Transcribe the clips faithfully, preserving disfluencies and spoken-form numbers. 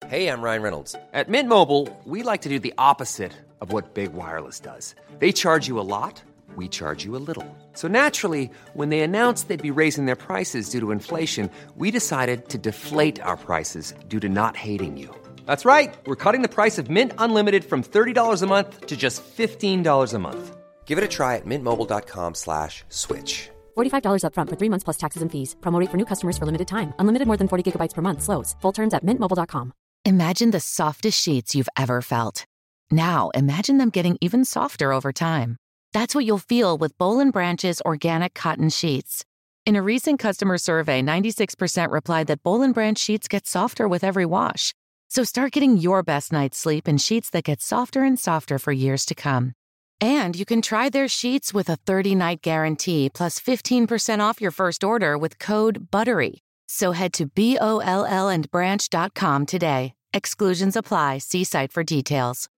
Hey, I'm Ryan Reynolds. At Mint Mobile, we like to do the opposite of what Big Wireless does. They charge you a lot, we charge you a little. So naturally, when they announced they'd be raising their prices due to inflation, we decided to deflate our prices due to not hating you. That's right. We're cutting the price of Mint Unlimited from thirty dollars a month to just fifteen dollars a month. Give it a try at mintmobile.com slash switch. forty-five dollars up front for three months plus taxes and fees. Promo rate for new customers for limited time. Unlimited more than forty gigabytes per month slows. Full terms at mint mobile dot com. Imagine the softest sheets you've ever felt. Now, imagine them getting even softer over time. That's what you'll feel with Boll and Branch's organic cotton sheets. In a recent customer survey, ninety-six percent replied that Boll and Branch sheets get softer with every wash. So start getting your best night's sleep in sheets that get softer and softer for years to come. And you can try their sheets with a thirty-night guarantee plus fifteen percent off your first order with code BUTTERY. So head to B O L L and branch dot com today. Exclusions apply. See site for details.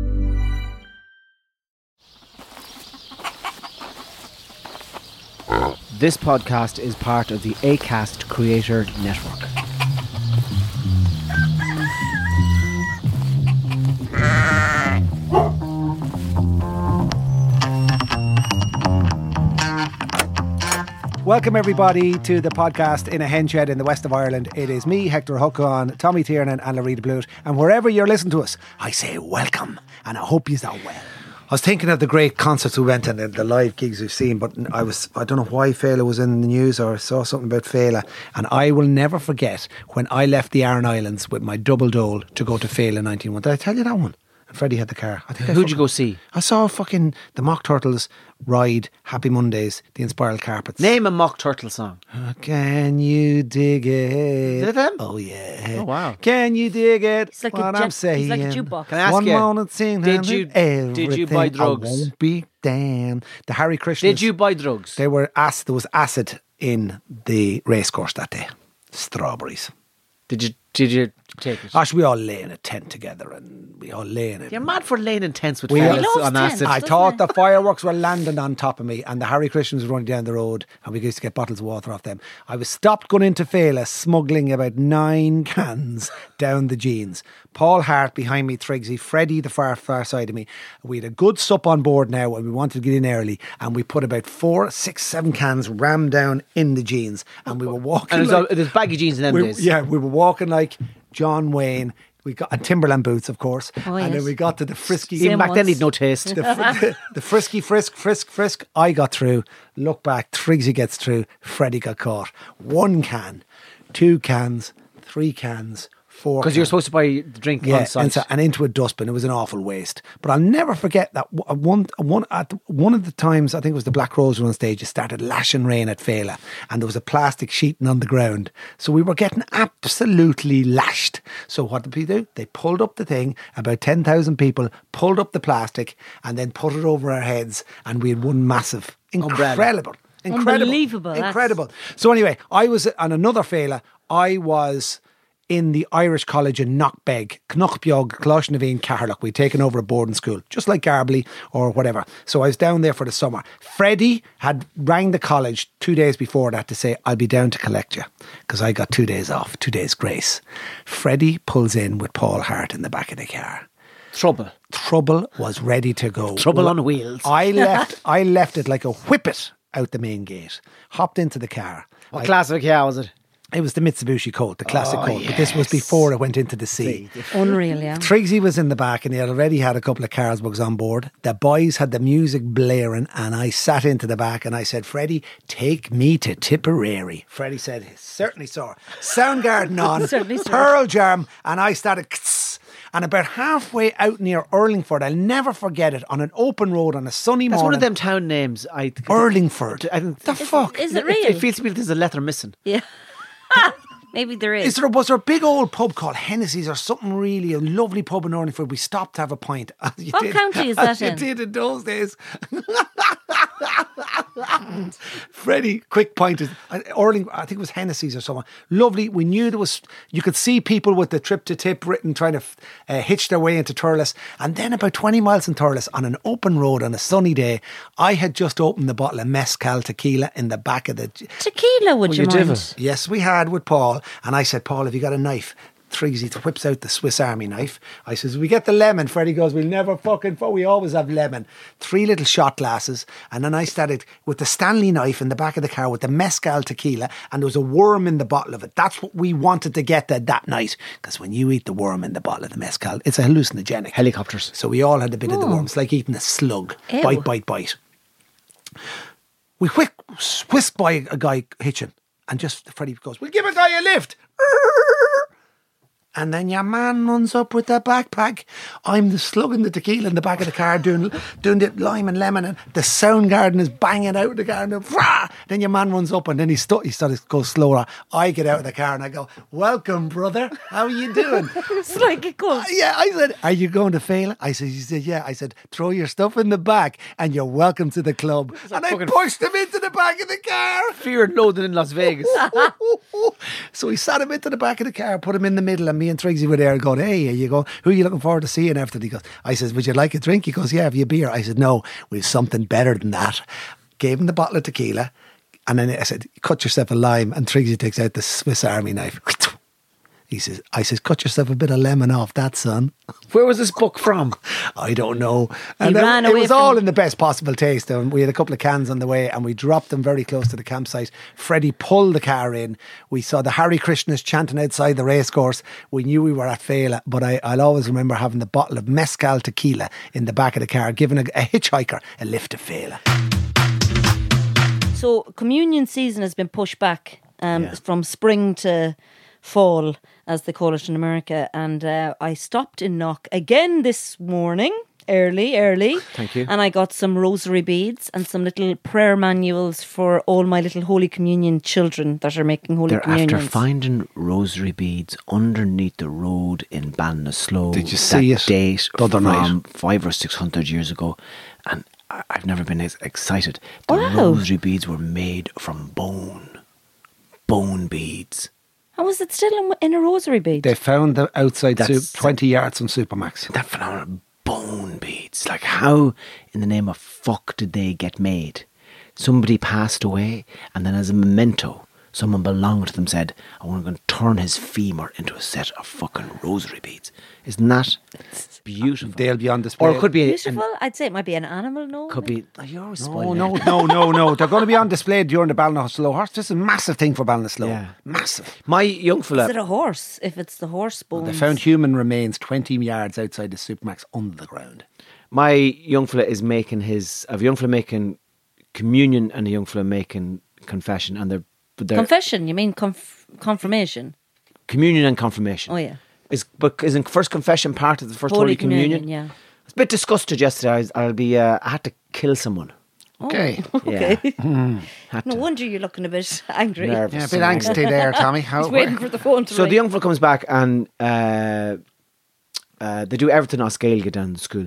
This podcast is part of the Acast Creator Network. Welcome everybody to the podcast In a Hen Shed in the west of Ireland. It is me, Hector Huckon, Tommy Tiernan and Larita Blute. And wherever you're listening to us, I say welcome and I hope you're well. I was thinking of the great concerts we went to and the live gigs we've seen, but I was I don't know why Fela was in the news or I saw something about Fela, and I will never forget when I left the Aran Islands with my double dole to go to Fela in nineteen oh one. Did I tell you that one? And Freddie had the car. I think Who'd you go see? I saw fucking the Mock Turtles ride Happy Mondays, the Inspiral Carpets. Name a Mock Turtle song. Uh, can you dig it? Is it them? Oh yeah. Oh wow. Can you dig it? It's like what a I'm ju- saying. It's like a jukebox. Can I ask One you? Moment sing. Did you did you buy drugs? I won't be damned. The Harry Krishnas. Did you buy drugs? They were acid. There was acid in the racecourse that day. Strawberries. Did you did you take it? Gosh, we all lay in a tent together and we all lay in it. You're mad for laying in tents with We fellas all- on acid. I thought the fireworks were landing on top of me and the Harry Krishnas were running down the road and we used to get bottles of water off them. I was stopped going into Fela smuggling about nine cans down the jeans. Paul Hart behind me, Triggsy, Freddie the far, far side of me. We had a good sup on board now and we wanted to get in early and we put about four, six, seven cans rammed down in the jeans and we were walking. And it was, like, all, it was baggy jeans in them we, days. Yeah, we were walking like John Wayne. We got and Timberland boots, of course, Oh, and yes. then we got to the frisky. Even back then, he'd no taste. The, fr- the, the frisky frisk, frisk, frisk. I got through. Look back, Triggsy gets through. Freddie got caught. One can, two cans, three cans, four. Because you were supposed to buy the drink yeah, on site. and, so, and into a dustbin. It was an awful waste. But I'll never forget that w- one one at one of the times, I think it was the Black Rose on stage, it started lashing rain at Fela and there was a plastic sheeting on the ground. So we were getting absolutely lashed. So what did they do? They pulled up the thing, about ten thousand people pulled up the plastic and then put it over our heads and we had one massive, incredible, incredible, Unbelievable, that's- incredible. So anyway, I was on another Fela. I was in the Irish College in Knockbeg, Knockbeog, Cloishnaveen, Caherlock. We'd taken over a boarding school, just like Garbly or whatever. So I was down there for the summer. Freddie had rang the college two days before that to say, I'll be down to collect you, because I got two days off, two days grace. Freddie pulls in with Paul Hart in the back of the car. Trouble. Trouble was ready to go. Trouble on wheels. I left, I left it like a whippet out the main gate. Hopped into the car. What I, class of a car was it? It was the Mitsubishi Colt, the classic Oh, Colt. But this was yes. before it went into the sea. Unreal, yeah. Triggsy was in the back and he had already had a couple of Carlsbergs on board. The boys had the music blaring and I sat into the back and I said, Freddie, take me to Tipperary. Freddie said, certainly, sir. Soundgarden on, Certainly, sir. Pearl Jam, and I started... And about halfway out near Urlingford, I'll never forget it, on an open road on a sunny That's morning. one of them town names. I think Urlingford. I think the fuck? Is it It, real? it feels to me that there's a letter missing. Yeah. Maybe there is. Is there, was there a big old pub called Hennessy's or something really, a lovely pub in Urlingford? We stopped to have a pint. As you What did, county is as that you in? did in those days. Freddie, quick pointers. Orling, I think it was Hennessy's or something. Lovely. We knew there was, you could see people with the trip to Tip written trying to uh, hitch their way into Thurles. And then about twenty miles in Thurles on an open road on a sunny day, I had just opened the bottle of Mezcal tequila in the back of the... Tequila, would Well, you you mind? divot. Yes, we had with Paul. And I said, Paul, have you got a knife? Triggsy whips out the Swiss Army knife. I says, we get the lemon. Freddie goes, we'll never fucking, we always have lemon. Three little shot glasses. And then I started with the Stanley knife in the back of the car with the mezcal tequila, and there was a worm in the bottle of it. That's what we wanted to get there that night. Because when you eat the worm in the bottle of the mezcal, it's a hallucinogenic. Helicopters. So we all had a bit of the worm. It's like eating a slug. Ew. Bite, bite, bite. We whisk, whisk by a guy hitching, and just Freddie goes, we'll give a guy a lift. And then your man runs up with the backpack. I'm the slugging the tequila in the back of the car doing doing the lime and lemon, and the sound garden is banging out of the car. And then, Frah! Then your man runs up and then he, stu- he starts to go slower. I get out of the car and I go, welcome, brother. How are you doing? It's like a cult. Yeah, I said, are you going to fail? I said, he said, yeah. I said, throw your stuff in the back and you're welcome to the club. And I pushed him into the back of the car. Fear and loathing in Las Vegas. So we sat him into the back of the car, put him in the middle, and me and Triggsy were there going, hey, you go, who are you looking forward to seeing after? He goes, I says, would you like a drink? He goes, yeah, have you a beer? I said, no, we've something better than that. Gave him the bottle of tequila, and then I said, cut yourself a lime, and Triggsy takes out the Swiss Army knife. He says, I says, cut yourself a bit of lemon off that, son. Where was this book from? I don't know. And ran it, away it was from- all in the best possible taste. And we had a couple of cans on the way, and we dropped them very close to the campsite. Freddie pulled the car in. We saw the Hare Krishnas chanting outside the racecourse. We knew we were at Fela, but I, I'll always remember having the bottle of mezcal tequila in the back of the car, giving a, a hitchhiker a lift to Fela. So communion season has been pushed back um, Yeah. from spring to fall, as they call it in America. And uh, I stopped in Knock again this morning, early, early. Thank you. And I got some rosary beads and some little prayer manuals for all my little Holy Communion children that are making Holy They're Communions. after finding rosary beads underneath the road in Ballinasloe. Did you see that it date the other from night? five or six hundred years ago, and I- I've never been as excited. The Wow. rosary beads were made from bone, bone beads. How was it still in, in a rosary bead? They found them outside That's- soup, twenty yards from Supermax. That phenomenal bone beads. Like, how in the name of fuck did they get made? Somebody passed away, and then as a memento, someone belonged to them said, I want to turn his femur into a set of fucking rosary beads. Isn't that beautiful? They'll be on display. Or it could be... Beautiful. I'd say it might be an animal, no? Could be... Oh, you're always No, spoiling no, it. no, no, no. They're going to be on display during the Ballinasloe Horse. This is a massive thing for Ballinasloe. Yeah. Massive. My young fella... Is it a horse? If it's the horse bones. They found human remains twenty yards outside the Supermax under the ground. My young fella is making his... I have a young fella making communion and a young fella making confession, and they're... they're Confession, you mean conf- confirmation? communion and confirmation. Oh, yeah. Is but isn't first confession part of the first Holy, Holy Communion? Communion, yeah. I was a bit disgusted yesterday. I was, I'll be. Uh, I had to kill someone. Okay. Okay. Yeah. Had No to. wonder you're looking a bit angry. Nervous. Yeah, a bit angsty there, Tommy. How, He's waiting for the phone to So ring. the young fella comes back and uh, uh, they do everything on Gaeilge down in school,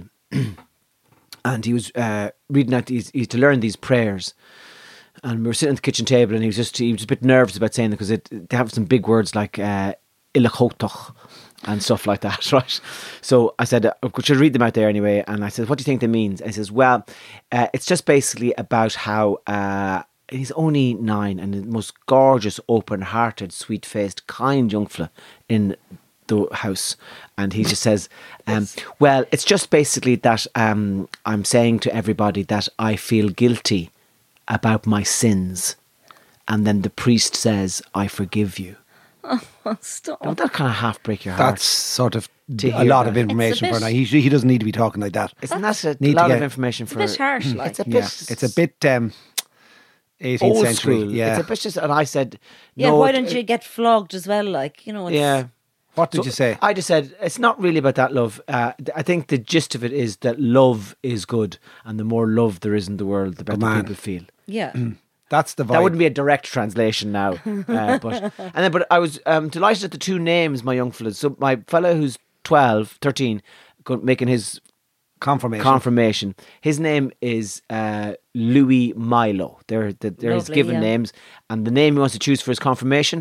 and he was uh, reading out these. He's to learn these prayers. And we were sitting at the kitchen table, and he was just he was a bit nervous about saying it because they have some big words like uh, "ilachotach" and stuff like that, right? So I said, "I should read them out there anyway." And I said, "What do you think they mean?" And he says, "Well, uh, it's just basically about how uh, he's only nine and the most gorgeous, open-hearted, sweet-faced, kind young fella in the house." And he just says, um, "Well, it's just basically that um, I'm saying to everybody that I feel guilty about my sins, and then the priest says, I forgive you." Stop. Don't that kind of half break your heart? That's sort of To a hear lot that. of information It's a for now. bit- He, he doesn't need to be talking like that. Isn't that a Need to lot of get- information It's a for... bit harsh, like. It's a bit... Yeah, it's a bit um, eighteenth old century. school. Yeah. It's a bit just... And I said... Yeah, no, why it- don't you get flogged as well? Like, you know, it's, Yeah. What did So you say? I just said, it's not really about that love. Uh, th- I think the gist of it is that love is good, and the more love there is in the world, the better man. people feel. yeah. That's the vibe. That wouldn't be a direct translation now, uh, but and then but I was um, delighted at the two names my young fellas. So my fellow who's twelve, thirteen, go- making his confirmation. confirmation. His name is uh, Louis Milo. They're the, they're his Lovely, given yeah. names, and the name he wants to choose for his confirmation,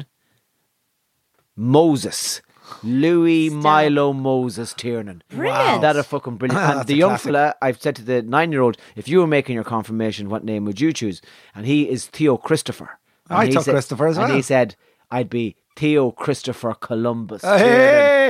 Moses. Louis Milo Moses Tiernan. Brilliant. That a fucking brilliant. And That's the a young classic. fella, I've said to the nine-year-old, if you were making your confirmation, what name would you choose? And he is Theo Christopher. And I he took said- Christopher as And well. he said, I'd be Theo Christopher Columbus. Hey!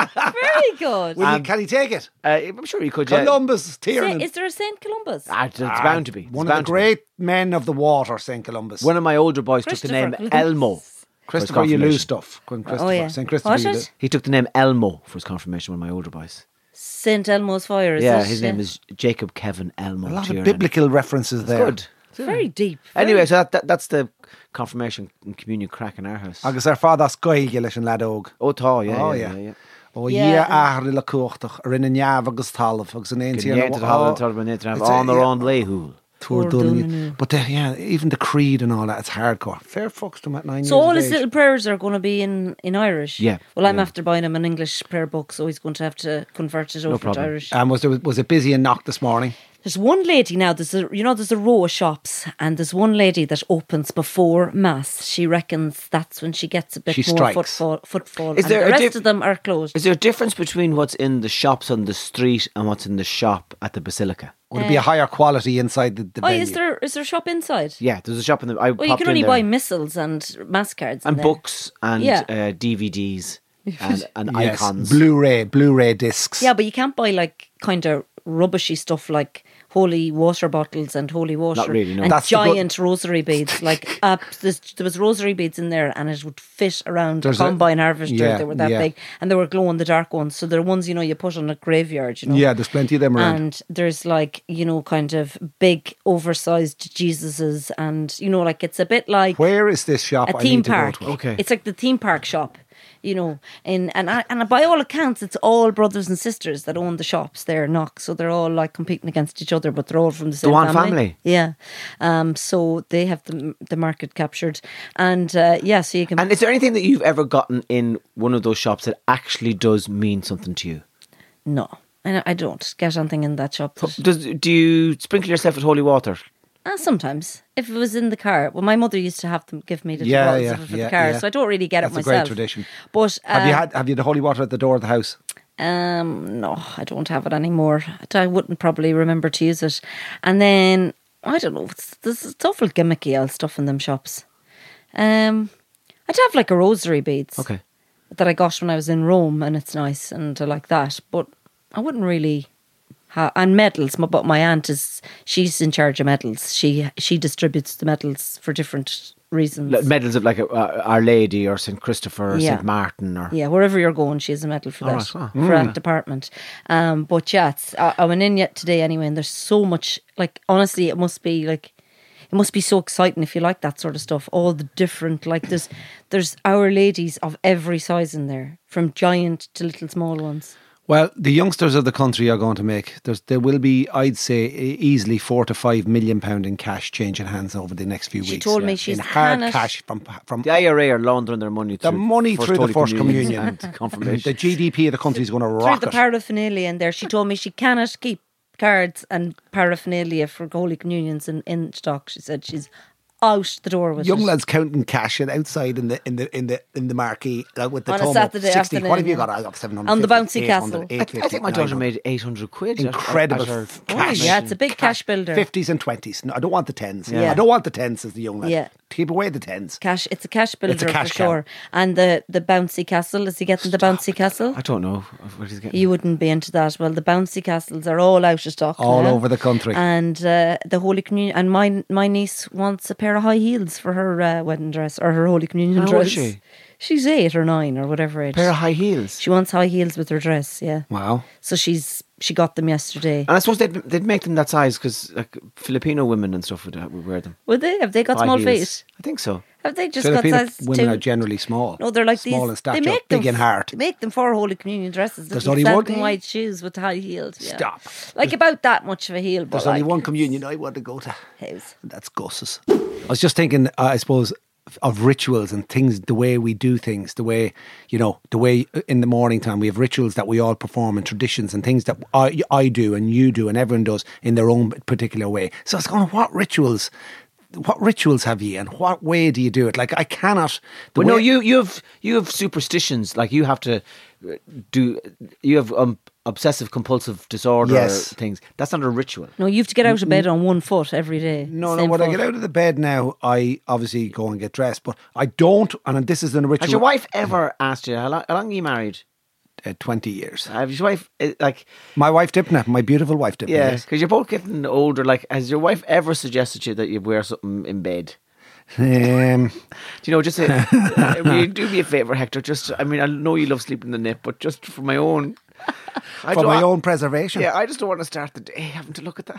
Very good. Will you- can he take it? Uh, I'm sure you could. Yeah. Columbus, Sa- Tiernan. is there a Saint Columbus? Ah, it's it's bound to be. It's One of the bound to be. great men of the water, Saint Columbus. One of my older boys took the name Christopher Elmo. Columbus. for his Christopher, you lose confirmation. stuff. When Christopher, Oh, yeah. Saint Christopher. What you is lo- it? He took the name Elmo for his confirmation. One of my older boys. Saint Elmo's Fire, is yeah, it? his name is Jacob Kevin Elmo. A lot Tiernan. of biblical references there. Good. Very deep. Very Anyway, so that, that that's the confirmation and communion crack in our house. Agus ar fad as gaige leis an ledóg. Oh, tá, yeah, Oh, yeah, yeah. yeah. yeah. Ó Yeah. dhé ahar le cuachtach ar ina neamh agus talamh agus an éon Gnéad ar hall and Turban Nit have It's a- on their yeah. own lehul. Túr Túr dún. dún. But the, yeah, even the creed and all that, it's hardcore. Fair fucks to them at nine So years all of his age. little prayers are going to be in, in Irish. Yeah, Well, I'm yeah. after buying him an English prayer book, so he's going to have to convert it over to problem. Irish. And was, there, was it busy in Knock this morning? There's one lady now. There's a you know there's a row of shops, and there's one lady that opens before mass. She reckons that's when she gets a bit She more strikes. footfall. Footfall. Is and there the a rest diff- of them are closed. Is there a difference between what's in the shops on the street and what's in the shop at the Basilica? Would it be a higher quality inside the, the oh, venue? is there is there a shop inside? Yeah, there's a shop in the. I Well, you popped can in only there. buy missals and mass cards in and there. books and Yeah. uh, D V Ds and, and Yes, icons. Blu-ray, Blu-ray discs. Yeah, but you can't buy like kind of rubbishy stuff like holy water bottles and holy water. Not really, no. And That's the good- giant rosary beads. Like uh, there's, there was rosary beads in there, and it would fit around There's a a- combine harvester. yeah, They were that yeah. big, and they were glow in the dark ones. So they're ones you know you put on a graveyard. You know. Yeah, there's plenty of them around. And there's like you know kind of big oversized Jesuses, and you know like it's a bit like Where is this shop? a I theme need to park. go to? Okay. It's like the theme park shop, you know. In and I- and by all accounts, it's all brothers and sisters that own the shops there in Knock. So they're all like competing against each other, but they're all from the same one family. family. Yeah. Um. So they have the the market captured, and uh, yeah. So you can. And is there anything that you've ever gotten in one of those shops that actually does mean something to you? no, I, I don't get anything in that shop. that- Does do you sprinkle yourself with holy water? Uh, sometimes, if it was in the car. Well, my mother used to have them give me the Yeah, bottles yeah, of it for yeah, the car, yeah. so I don't really get That's it a great myself. tradition. But uh, Have you had? Have you the holy water at the door of the house? Um, no, I don't have it anymore. I wouldn't probably remember to use it. And then I don't know. It's, there's awful gimmicky old stuff in them shops. Um, I'd have like a rosary beads. Okay. That I got when I was in Rome, and it's nice and I like that. But I wouldn't really. Ha- and medals. My, but my aunt is she's in charge of medals. She she distributes the medals for different reasons. Like medals of like uh, Our Lady or Saint Christopher or Yeah. Saint Martin or Yeah, wherever you're going, she has a medal for All that, right. Oh, for that department. Um, but yeah, it's, I, I went in yet today anyway, and there's so much. Like honestly, it must be like, it must be so exciting if you like that sort of stuff. All the different like there's there's Our Ladies of every size in there, from giant to little small ones. Well, the youngsters of the country are going to make. There's, there will be, I'd say, e- easily four to five million pound in cash changing hands over the next few She weeks. told me Yeah. she's in hard cannot- cash from from the I R A are laundering their money. The through money first through the Holy First Communion. and confirmation. the G D P of the country is going to Through rock the it. paraphernalia in there, she told me she cannot keep cards and paraphernalia for Holy Communions in, in stock. She said she's out the door with Young it. lads counting cash and outside in the in the in the in the marquee uh, with the On a Tomo Saturday sixty. afternoon, What have you yeah. got? I got seven hundred. On the bouncy castle. I, I think my daughter made eight hundred quid. at- Incredible at her f- Oh, cash. yeah, it's a big cash builder. Fifties and twenties. No, I don't want the tens. Yeah. I don't want the tens, says the young lad. Yeah. Keep away the tens. Cash, it's a cash builder cash for cow. sure. And the, the bouncy castle, is he getting the bouncy castle? I don't know. What is it getting? You wouldn't be into that. Well, the bouncy castles are all out of stock All now. over the country. And uh, the Holy Communion, and my my niece wants a pair of high heels for her uh, wedding dress or her Holy Communion How dress. old is she? She's eight or nine or whatever age. Pair of high heels. She wants high heels with her dress. Yeah. Wow. So she's she got them yesterday. And I suppose they'd, they'd make them that size because like Filipino women and stuff would, uh, would wear them. Would they? Have they got High small heels. feet? I think so. Have they just Filipino got size women two? are generally small. No, they're like small these. in stature, they make big them, in heart. They make them for Holy Communion dresses. There's Little only one- satin white shoes with high heels. Yeah. Stop. Like about that much of a heel. But There's only like, one communion I want to go to. House. That's Gus's. I was just thinking, uh, I suppose, of rituals and things, the way we do things, the way, you know, the way in the morning time we have rituals that we all perform and traditions and things that I, I do and you do and everyone does in their own particular way. So I was going, what rituals what rituals have you, and what way do you do it? Like I cannot. the Well, no, way- you you have you have superstitions. Like you have to uh, do. You have um, obsessive compulsive disorder Yes. things. That's not a ritual. No, you have to get out of bed on one foot every day. No, no. Same When I foot. get out of the bed now, I obviously go and get dressed, but I don't. And this is a ritual. Has your wife ever asked you how long, how long are you married? Uh, Twenty years. Have your wife uh, like My wife Dipna, my beautiful wife Dipna. yeah? yes. Because you're both getting older. Like, has your wife ever suggested to you that you wear something in bed? Um, Do you know, just say, uh, will you do me a favour, Hector? Just, I mean, I know you love sleeping in the nip, but just for my own, I for don't- my own preservation. Yeah, I just don't want to start the day having to look at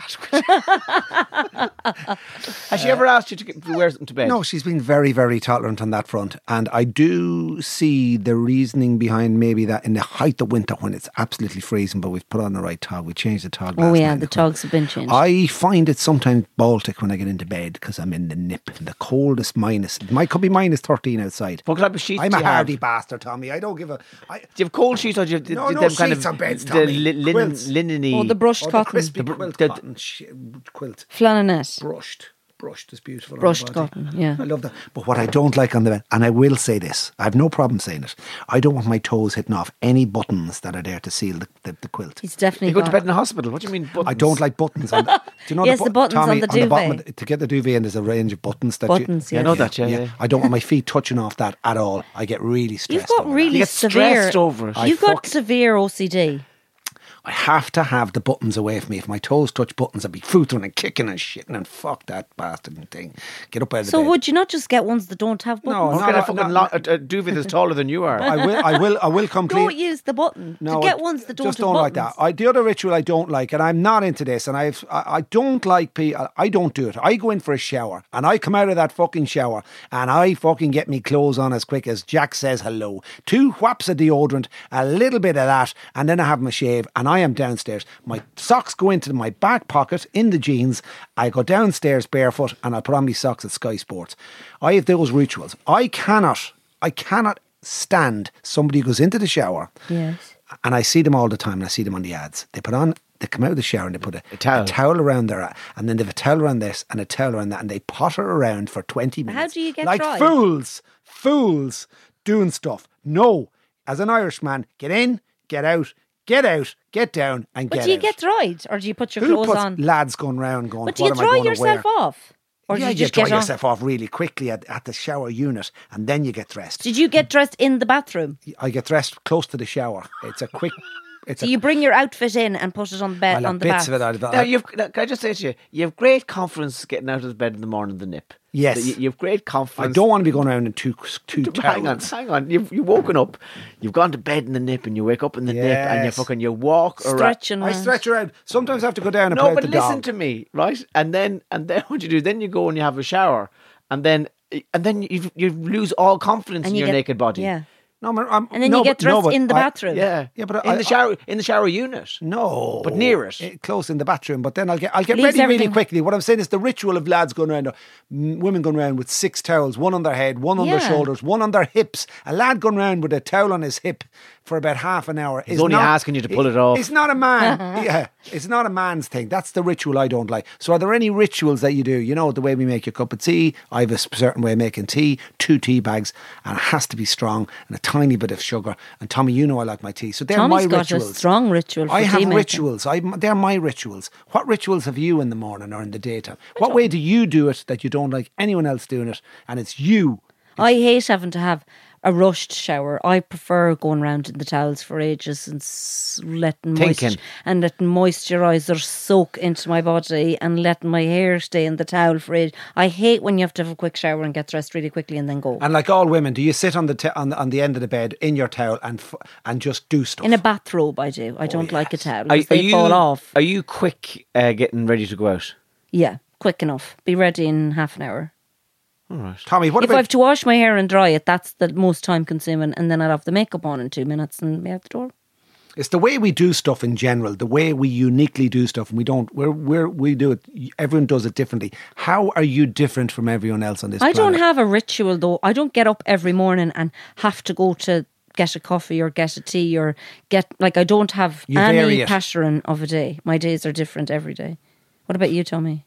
that. Has she ever asked you to, get, to wear something to bed? No, she's been very, very tolerant on that front. And I do see the reasoning behind maybe that in the height of winter when it's absolutely freezing, but we've put on the right tog. We changed the tog. Oh last yeah, night. the togs have been changed. I find it sometimes Baltic when I get into bed because I'm in the nip, in the coldest minus. It might could be minus thirteen outside. What type of sheets I'm do a you have? hardy bastard, Tommy. I don't give a. I, Do you have cold sheets or do you have No, do no them kind sheets of on beds, the Tommy. li- linen, Quilts. linen-y? oh, the brushed oh, the cotton, crispy The br- quilt the- cotton sh- quilt. flannelette. Brushed. Brushed is beautiful. on the Brushed body. cotton, yeah. I love that. But what I don't like on the bed, and I will say this, I have no problem saying it, I don't want my toes hitting off any buttons that are there to seal the, the, the quilt. He's definitely You go to got- bed in a hospital. What do you mean? Buttons? I don't like buttons. On the, do you know Yes, the, the buttons on Tommy, the bottom duvet. of the- to get the duvet in, there's a range of buttons that Buttons, you, yeah. I know that, yeah, yeah. I don't want my feet touching off that at all. I get really stressed. You've got over really You get severe. stressed over it. You've I got fuck- severe O C D. that. I have to have the buttons away from me. If my toes touch buttons, I'd be footing and kicking and shitting and fuck that bastard thing. Get up out of the So bed. would you not just get ones that don't have No, buttons? no, Get a no, fucking no, lo- a, a duvet that's taller than you are. I will. I will. I will come clean. Don't use the button. No, to get I ones that don't just have don't like buttons. that. I, the other ritual I don't like, and I'm not into this, and I've I, I don't like people. I don't do it. I go in for a shower, and I come out of that fucking shower, and I fucking get me clothes on as quick as Jack says hello. Two whaps of deodorant, a little bit of that, and then I have my shave, and I am downstairs. My socks go into my back pocket in the jeans. I go downstairs barefoot, and I put on my socks at Sky Sports. I have those rituals. I cannot. I cannot stand somebody who goes into the shower. Yes. And I see them all the time, and I see them on the ads. They put on, they come out of the shower and they put a, A towel. around their, and then they have a towel around this and a towel around that, and they potter around for twenty minutes. How do you get like dry? fools, fools doing stuff? No, as an Irishman, get in, get out, get out, get down, and But get do you out. get dried, or do you put your Who clothes puts on? lads going round going? But do you what am I dry going to yourself wear? off, or yeah, do you just dry get on? yourself off really quickly at, at the shower unit, and then you get dressed. Did you get dressed in the bathroom? I get dressed close to the shower. It's a quick. It's So a you bring your outfit in and put it on the bed I'll have on the bits bath. of it out of it. Now, you've, now, can I just say to you, you have great confidence getting out of bed in the morning, the nip. Yes. You, you have great I confidence. don't want to be going around in two two Hang on, towels. hang on. You've, you've woken up, you've gone to bed in the nip, and you wake up in the nip, and you Yes. fucking you walk around. Stretching I around. stretch around. Sometimes I have to go down and No, play but with the listen dog. to me, right? And then, and then what you do? Then you go and you have a shower, and then, and then you you lose all confidence And in you your get- naked body. Yeah. No, I'm, I'm, And then no, you get but- no, dressed but in the I- bathroom. yeah, Yeah, but in I- the shower, in the shower unit. No, But near it. Eh, close in the bathroom. But then I'll get I'll get Leaves ready really everything- quickly. What I'm saying is the ritual of lads going around, mm, women going around with six towels, one on their head, one on their Yeah. shoulders, one on their hips. A lad going around with a towel on his hip for about half an hour. He's is only not, asking you to pull it off. It's not a man. yeah, it's not a man's thing. That's the ritual I don't like. So, are there any rituals that you do? You know, the way we make your cup of tea. I have a certain way of making tea. Two tea bags, and it has to be strong, and a tiny bit of sugar. And Tommy, you know I like my tea, so they're Tommy's my got rituals. a strong ritual for I have tea making. rituals. I, they're my rituals. What rituals have you in the morning or in the daytime? What way do you do it that you don't like anyone else doing it, and it's you? I hate having to have a rushed shower. I prefer going round in the towels for ages and s- letting Thinking. moist- and letting moisturiser soak into my body and letting my hair stay in the towel for ages. I hate when you have to have a quick shower and get dressed really quickly and then go. And like all women, do you sit on the t- on, the- on the end of the bed in your towel and f- and just do stuff? In a bathrobe, I do. Oh, I don't like a towel. Are, 'cause are they you fall off. Are you quick uh, getting ready to go out? Yeah, quick enough. Be ready in half an hour. All right. Tommy, what if I about have to wash my hair and dry it, that's the most time consuming, and then I'll have the makeup on in two minutes and be out the door. it's the way we do stuff in general, the way we uniquely do stuff, and we don't. We're we're we do it. Everyone does it differently. How are you different from everyone else on this? I don't planet? have a ritual though. I don't get up every morning and have to go to get a coffee or get a tea or get like I don't have You vary any it. pattern of a day. My days are different every day. What about you, Tommy?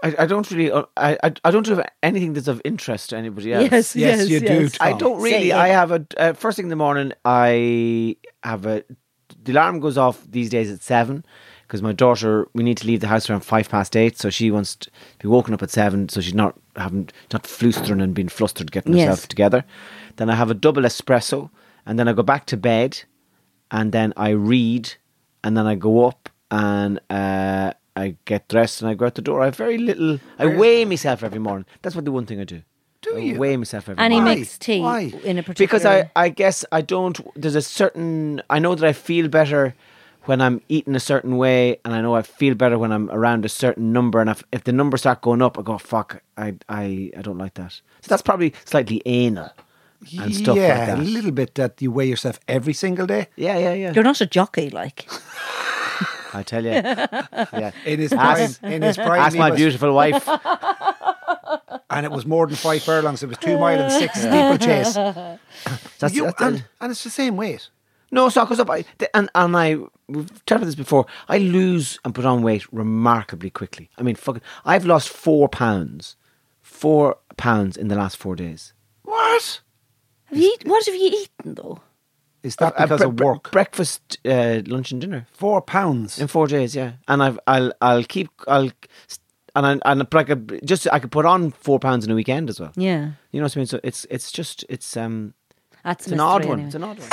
I, I don't really. uh, I, I I don't have anything that's of interest to anybody else. Yes, Yes, yes, you do, yes. Tom. I don't really. Say I it. have a uh, first thing in the morning. I have a the alarm goes off these days at seven because my daughter. We need to leave the house around five past eight, so she wants to be woken up at seven, so she's not having not flustering and being flustered getting Yes. herself together. Then I have a double espresso, and then I go back to bed, and then I read, and then I go up and. Uh, I get dressed and I go out the door. I have very little. I weigh myself every morning. That's what the one thing I do. Do I you? weigh myself every And he morning. Why? makes tea Why? in a particular... Because I, I guess I don't. There's a certain. I know that I feel better when I'm eating a certain way, and I know I feel better when I'm around a certain number. And if, if the numbers start going up, I go, fuck, I, I, I don't like that. So that's probably slightly anal and stuff yeah, like that. a little bit that you weigh yourself every single day. Yeah, yeah, yeah. You're not a jockey, like. I tell you. Yeah. In his prime, Ask, in his prime, ask he my was- beautiful wife. and it was more than five furlongs. It was two mile and six steeplechase. That's, You, that's, and, and it's the same weight. No, it's not because I and and I we've talked about this before. I lose and put on weight remarkably quickly. I mean, fucking, I've lost four pounds, four pounds in the last four days. What? Have you eat, what have you eaten, though? Is that Uh, because bre- of bre- work? breakfast, uh, lunch, and dinner Four pounds. in four days. Yeah, and I've I'll I'll keep I'll and I, and but I could just I could put on four pounds in a weekend as well. Yeah. You know what I mean? So it's it's just it's um That's it's a an odd mystery one. anyway. It's an odd one.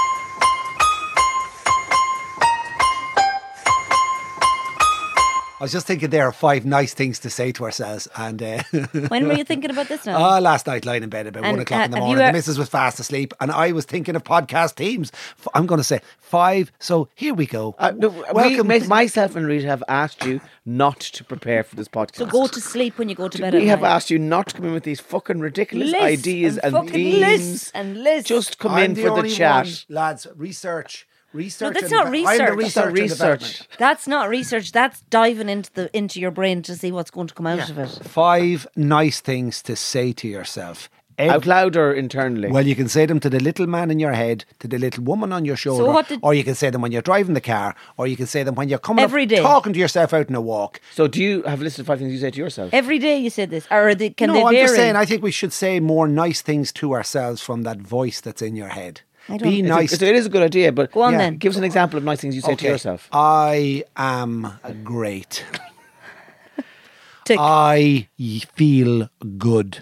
I was just thinking there are five nice things to say to ourselves. And uh, When were you thinking about this now? ah, last night lying in bed about And, one o'clock in the uh, have morning, you the e- missus was fast asleep, and I was thinking of podcast teams. F- I'm going to say five. So here we go. Uh, no, Welcome. we, to- myself and Rita have asked you not to prepare for this podcast. So go to sleep when you go to bed We at have night. asked you not to come in with these fucking ridiculous Lists ideas and, fucking themes. lists and lists. Just come I'm in the for the only chat. one, lads. Research. Research. that's and not deve- I'm the research. That's not research. and research. development. That's not research. That's diving into the into your brain to see what's going to come out of it. Five nice things to say to yourself. Ev- Out loud or internally? Well, you can say them to the little man in your head, to the little woman on your shoulder, what did- or you can say them when you're driving the car, or you can say them when you're coming Every up, day. talking to yourself out on a walk. so do you have a list of five things you say to yourself? Every day you said this, or are they, can no, they I'm vary? just saying. I think we should say more nice things to ourselves from that voice that's in your head. I don't- Be It's a- nice. So it is a good idea, but Go on Yeah. then. give us an example of nice things you say to Okay. yourself. I am great. Tick. I y- feel good.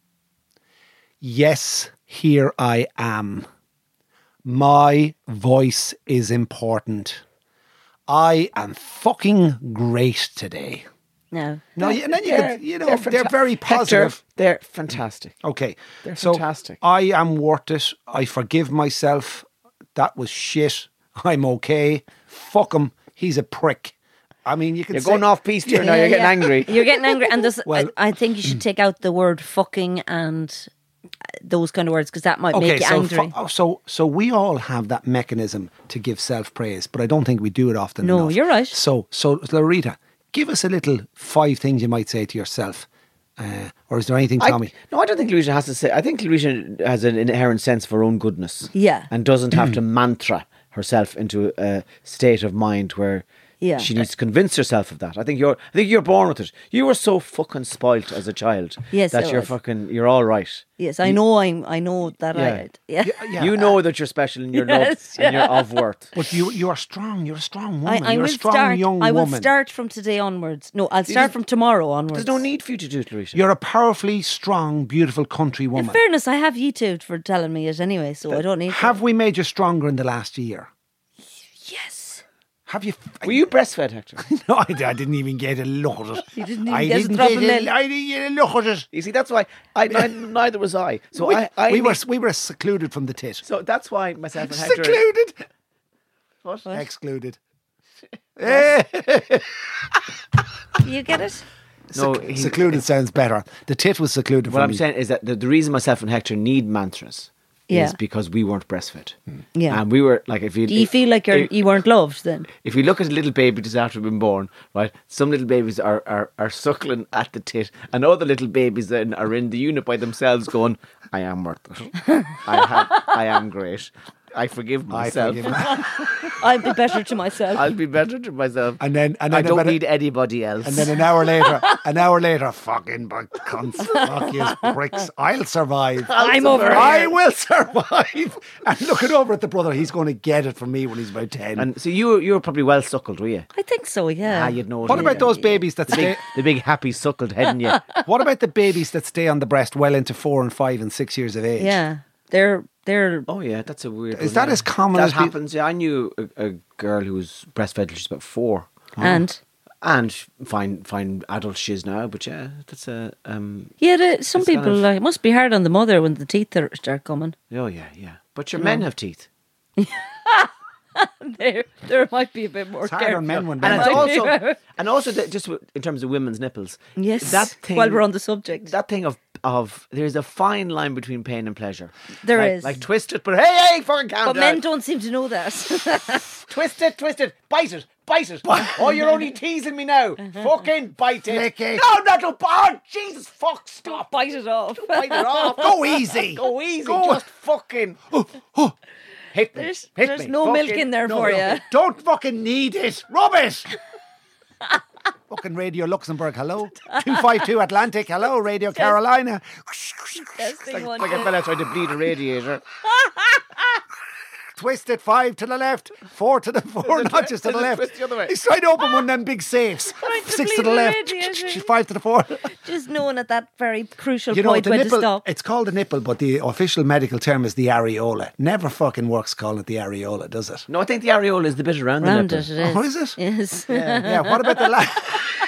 Yes, here I am. My voice is important. I am fucking great today. no. No, and then you They're- could, you know, they're they're, fanta- very Hector, positive. they're fantastic. Okay, They're so fantastic. I am worth it. I forgive myself. That was shit. I'm okay. Fuck him. He's a prick. I mean, you can You're say, going off piece here now. Yeah, You're getting yeah. angry. You're getting angry, and this. Well- I, I think you should take out the word "fucking" and those kind of words because that might Okay, make you so, angry. fu- oh, so so we all have that mechanism to give self praise, but I don't think we do it often No, enough. you're right. So so Loretta, give us a little five things you might say to yourself, uh, or is there anything, I, Tommy? no, I don't think Louisa has to say. I think Louisa has an inherent sense of her own goodness. Yeah. And doesn't have to mantra herself into a state of mind where Yeah. she needs to convince herself of that. I think you're I think you're born with it. You were so fucking spoilt as a child. Yes, that I you're was. fucking you're all right. Yes, I know. I'm. I know that. Yeah. I. Yeah. Yeah, You know that you're special and you're Yes, loved and you're of worth. But you you are strong. You're a strong I, woman. I you're will a strong start. young I will woman. start from today onwards. No, I'll start from tomorrow onwards. There's no need for you to do it, Louisa. You're a powerfully strong, beautiful country In woman. fairness, I have you two for telling me it anyway, so I don't need. Have to. we made you stronger in the last year? Yes. Have you? Were you breastfed, Hector? No, I, I didn't even get a look at it. You didn't even I get a didn't drop get of a, milk. I didn't get a look at it. You see, that's why I, I neither was I. So we, I, I we were need- we were secluded from the tit. so that's why myself and Hector. Secluded. What? Excluded. You get it? No, Sec- he- secluded sounds better. The tit was secluded What from I'm me. saying is that the, the reason myself and Hector need mantras Yeah. is because we weren't breastfed. Yeah. And we were like, if you Do you if, feel like you're if, you weren't loved then? if you look at a little baby just after being born, right? Some little babies are, are, are suckling at the tit, and other little babies then are in the unit by themselves, going, "I am worth it. I have, I am great." I forgive I myself. forgive him. I'd be better to myself. I'll be better to myself. And then, and then I don't about a- need anybody else. And then an hour later, an hour later, fucking bu- cunts, fuck you, pricks. I'll survive. I'm over I here. will survive. And looking over at the brother, he's going to get it from me when he's about ten. And so you were, you were probably well suckled, were you? I think so, yeah. Ah, you'd know. what about those babies that the big, stay? the big happy suckled head in you? What about the babies that stay on the breast well into four and five and six years of age? Yeah. They're, they're, Oh yeah, that's a weird. Is one, that yeah. as common that as we- happens? Yeah, I knew a, a girl who was breastfed till she's about four, and, and fine, fine adult she is now. But yeah, that's a um. yeah, the, some It's people, kind of- like, it must be hard on the mother when the teeth are, start coming. Oh yeah, yeah. But your men have teeth, There, there might be a bit more It's harder careful. on men when and men it's have Might be. also and also that just in terms of women's nipples. Yes, that thing. while we're on the subject. that thing of of there's a fine line between pain and pleasure. There like, is. like twist it, but hey, hey, fucking calm But down. men don't seem to know that. Twist it, twist it, bite it, bite it. Oh, you're only teasing me now. Fucking bite it. Lick it. No, not to oh, Jesus, fuck, stop. Bite it off. Bite it off. Go easy. Go easy. Go. Just fucking hit me. There's, hit there's me. no Fucking- milk in there no, for no. you. Don't fucking need it. Rubbish. Fucking Radio Luxembourg, hello. two five two Atlantic, hello. Radio Carolina. Testing one. Like a fella tried to bleed a radiator. Twist it, five to the left, four to the four Is it notches to twi- the is it left. twist the other way? He's trying to open one of them big safes. Trying to Six to bleed the a left, radiator. five to the four. Just knowing at that very crucial You know, point the when to nipple, stop. it's called a nipple, but the official medical term is the areola. Never fucking works calling it the areola, does it? No, I think the areola is the bit around, Round the it, nipple. it is. Oh, is it? Yes. Yeah, yeah. What about the la-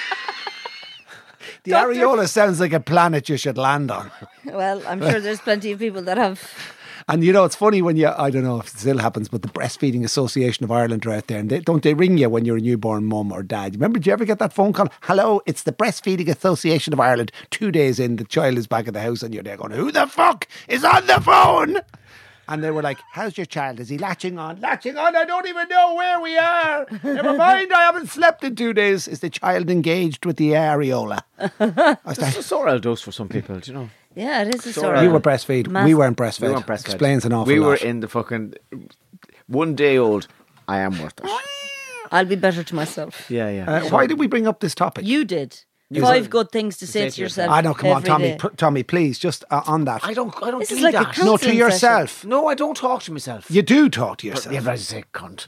The areola sounds like a planet you should land on. Well, I'm sure there's plenty of people that have. And you know, it's funny when you, I don't know if it still happens, but the Breastfeeding Association of Ireland are out there and they, don't they ring you when you're a newborn mum or dad? Remember, did you ever get that phone call? Hello, it's the Breastfeeding Association of Ireland. Two days in, the child is back at the house and you're there going, who the fuck is on the phone? And they were like, how's your child? Is he latching on? Latching on? I don't even know where we are. Never mind, I haven't slept in two days. Is the child engaged with the areola? I was like, It's a sore dose for some people, do you know? Yeah, it is a Sure. story. you were breastfeed. Mass- We weren't breastfed. We weren't breastfed. Explains an awful We lot. were in the fucking one day old. I am worth it. I'll be better to myself. Yeah, yeah. Uh, why did we bring up this topic? You did. You Five said- good things to say to yourself. I know, come on, every Tommy, day. p- Tommy, please, just uh, on that. I don't. I don't This do is like a that. coun- no, to counselling yourself. No, I don't talk to myself. You do talk to yourself. Yeah, but I say cunt.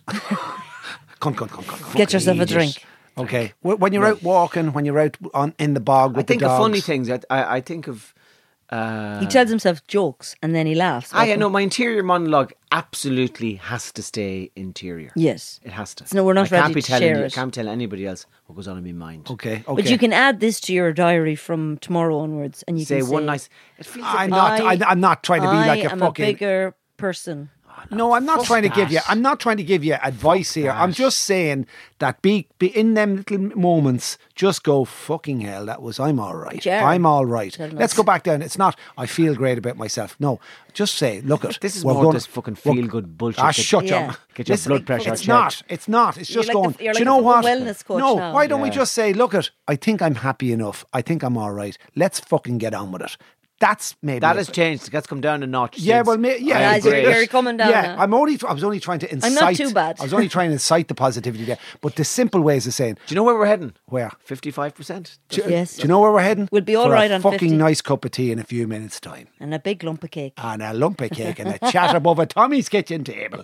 Come, come, come, come, come. Get yourself a idiot. drink. Okay, Wh- when you're out walking, when you're out on in the bog with I think the of dogs. funny things. I, I, I think of. Uh, He tells himself jokes and then he laughs. I know my interior monologue absolutely has to stay interior. Yes. It has to. So no, we're not I can't ready be to telling share you, it. Can't tell anybody else what goes on in my mind. Okay, okay. But you can add this to your diary from tomorrow onwards, and you Say can say one nice. It feels like I'm not. I, I'm not trying to be I like a am fucking. a bigger person. No, I'm not Fuck trying to give that. you. I'm not trying to give you advice here. I'm that. just saying that be, be in them little moments. Just go fucking hell. That was I'm all right. Jar. I'm all right. Tell Let's us. go back down. It's not. I feel great about myself. No, just say, look at This is we're more gonna- this fucking we're- feel-good bullshit Ah, that- shut Yeah. up. Get your blood pressure It's checked. not. It's not. It's You're just like the- going. you're do like you the know what? fucking wellness coach no. now. Why don't we Yeah. just say, look at? I think I'm happy enough. I think I'm all right. Let's fucking get on with it. That's maybe That a has bit- changed. That's come down a notch. Yeah, since. well, ma- yeah, I Yeah, agree. you're- you're coming down Yeah, now. I'm only. I was only trying to incite. not too bad. I was only trying to incite the positivity there. But the simple ways of saying, Do you know where we're heading? where? Fifty-five percent. Do, Yes. do you know where we're heading? We'll be all For right a on fucking fifty. nice cup of tea in a few minutes' time, And a big lump of cake. and a lump of cake and a chat above a Tommy's kitchen table.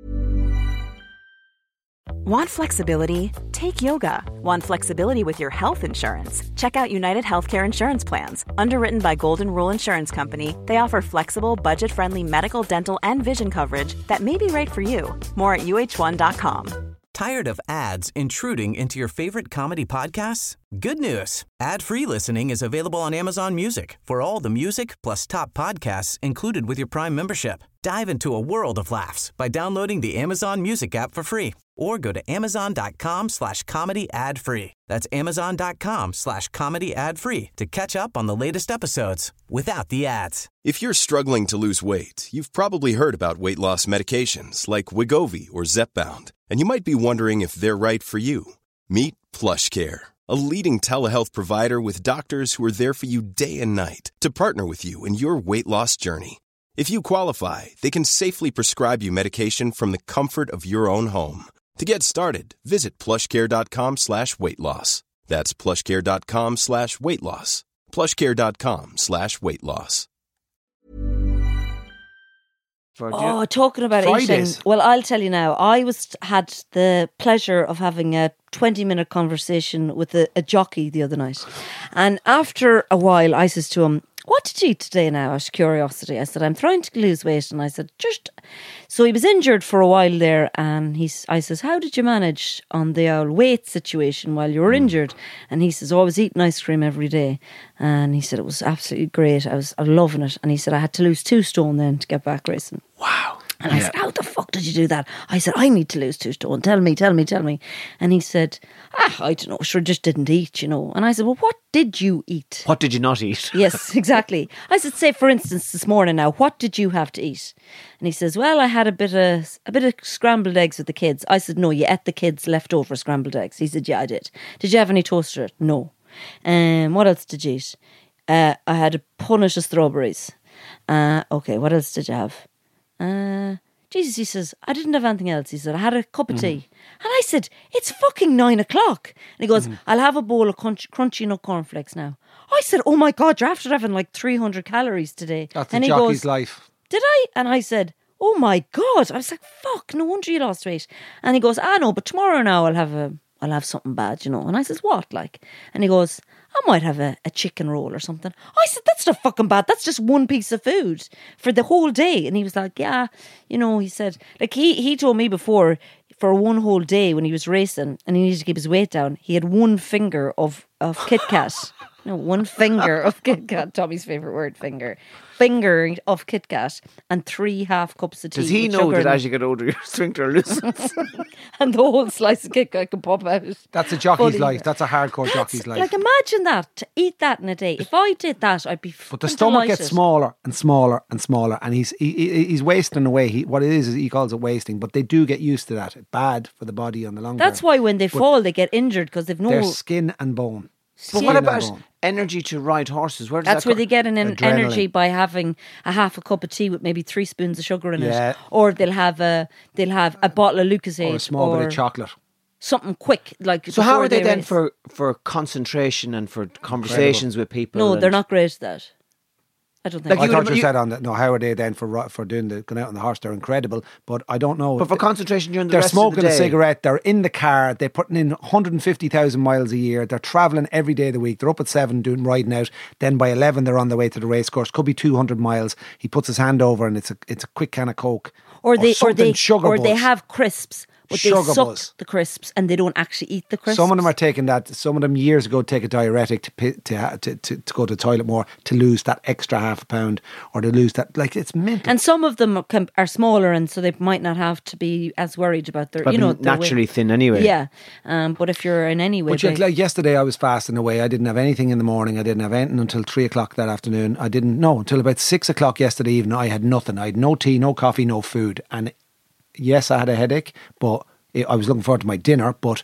Want flexibility? Take yoga. Want flexibility with your health insurance? Check out United Healthcare Insurance Plans. Underwritten by Golden Rule Insurance Company, they offer flexible, budget-friendly medical, dental, and vision coverage that may be right for you. More at U H one dot com. Tired of ads intruding into your favorite comedy podcasts? Good news. Ad-free listening is available on Amazon Music for all the music plus top podcasts included with your Prime membership. Dive into a world of laughs by downloading the Amazon Music app for free or go to amazon.com slash comedy ad free. That's amazon.com slash comedy ad free to catch up on the latest episodes without the ads. If you're struggling to lose weight, you've probably heard about weight loss medications like Wegovy or Zepbound, and you might be wondering if they're right for you. Meet PlushCare, a leading telehealth provider with doctors who are there for you day and night to partner with you in your weight loss journey. If you qualify, they can safely prescribe you medication from the comfort of your own home. To get started, visit plushcare.com slash weight loss. That's plushcare.com slash weight loss. plushcare.com slash weight loss. Oh, talking about Fridays. eating. Well, I'll tell you now. I was had the pleasure of having a twenty-minute conversation with a, a jockey the other night. And after a while, I says to him, what did you eat today now? Out of curiosity. I said, I'm trying to lose weight. And I said, just... So he was injured for a while there. And he's, I says, how did you manage on the old weight situation while you were injured? And he says, oh, I was eating ice cream every day. And he said, it was absolutely great. I was, I was loving it. And he said, I had to lose two stone then to get back racing. Wow. And I said, how the fuck did you do that? I said, I need to lose two stone. Tell me, tell me, tell me. And he said, ah, I don't know. Sure, just didn't eat, you know. And I said, well, what did you eat? What did you not eat? Yes, exactly. I said, say, for instance, this morning now, what did you have to eat? And he says, well, I had a bit of a bit of scrambled eggs with the kids. I said, no, you ate the kids' leftover scrambled eggs. He said, yeah, I did. Did you have any toaster? No. Um, what else did you eat? Uh, I had a punnet of strawberries. Uh, okay, what else did you have? Uh... Jesus, he says, I didn't have anything else. He said, I had a cup of tea. Mm. And I said, it's fucking nine o'clock. And he goes, mm. I'll have a bowl of crunch, crunchy nut cornflakes now. I said, oh my God, you're after having like three hundred calories today. That's and a he jockey's goes, life. Did I? And I said, oh my God. I was like, fuck, no wonder you lost weight. And he goes, ah, no, but tomorrow now I'll have a, I'll have something bad, you know. And I says, what, like? And he goes, I might have a, a chicken roll or something. I said, that's not fucking bad. That's just one piece of food for the whole day. And he was like, yeah, you know, he said, like he, he told me before, for one whole day when he was racing and he needed to keep his weight down, he had one finger of, of Kit Kat. No, one finger of Kit Kat. Tommy's favourite word, finger. Finger of Kit Kat and three half cups of tea. Does he know that as you get older, your sphincter loosens? And the whole slice of Kit Kat can pop out. That's a jockey's Fully. life. That's a hardcore That's, jockey's life. Like, imagine that, to eat that in a day. If I did that, I'd be But the stomach delighted. gets smaller and smaller and smaller, and he's he, he- he's wasting away. He, what it is is he calls it wasting, but they do get used to that. It's bad for the body on the long That's term. why when they But fall, they get injured because they've no... They're skin and bone. But Skin what and about bone. energy to ride horses? Where does That's that where co- they get an en- Adrenaline. energy by having a half a cup of tea with maybe three spoons of sugar in Yeah. it, or they'll have a they'll have a bottle of Lucozade Or a small bit of chocolate. something quick. Like So how before are they, then race. for, for concentration and for conversations with people? No, and- they're not great at that. I don't think. Like I you thought would- you you- said on that. No, how are they then for ro- for doing the going out on the horse? They're incredible, but I don't know. But for concentration during the they're rest smoking of the a day. cigarette. They're in the car. They're putting in one hundred fifty thousand miles a year. They're travelling every day of the week. They're up at seven doing riding out. Then by eleven, they're on their way to the race course. Could be two hundred miles. He puts his hand over, and it's a it's a quick can of Coke or they or, something they sugar or they buzz. have crisps, but Sugar they suck buzz. the crisps and they don't actually eat the crisps. Some of them are taking that. Some of them years ago take a diuretic to pi- to, ha- to to to go to the toilet more to lose that extra half a pound or to lose that. Like it's mental. And some of them are, can, are smaller, and so they might not have to be as worried about their, But you know, they're their weight. naturally thin anyway. Yeah, um, but if you're in any way, But yet, big- like yesterday, I was fasting away. I didn't have anything in the morning. I didn't have anything until three o'clock that afternoon. I didn't know until about six o'clock yesterday evening. I had nothing. I had no tea, no coffee, no food. And yes, I had a headache, but it, I was looking forward to my dinner. But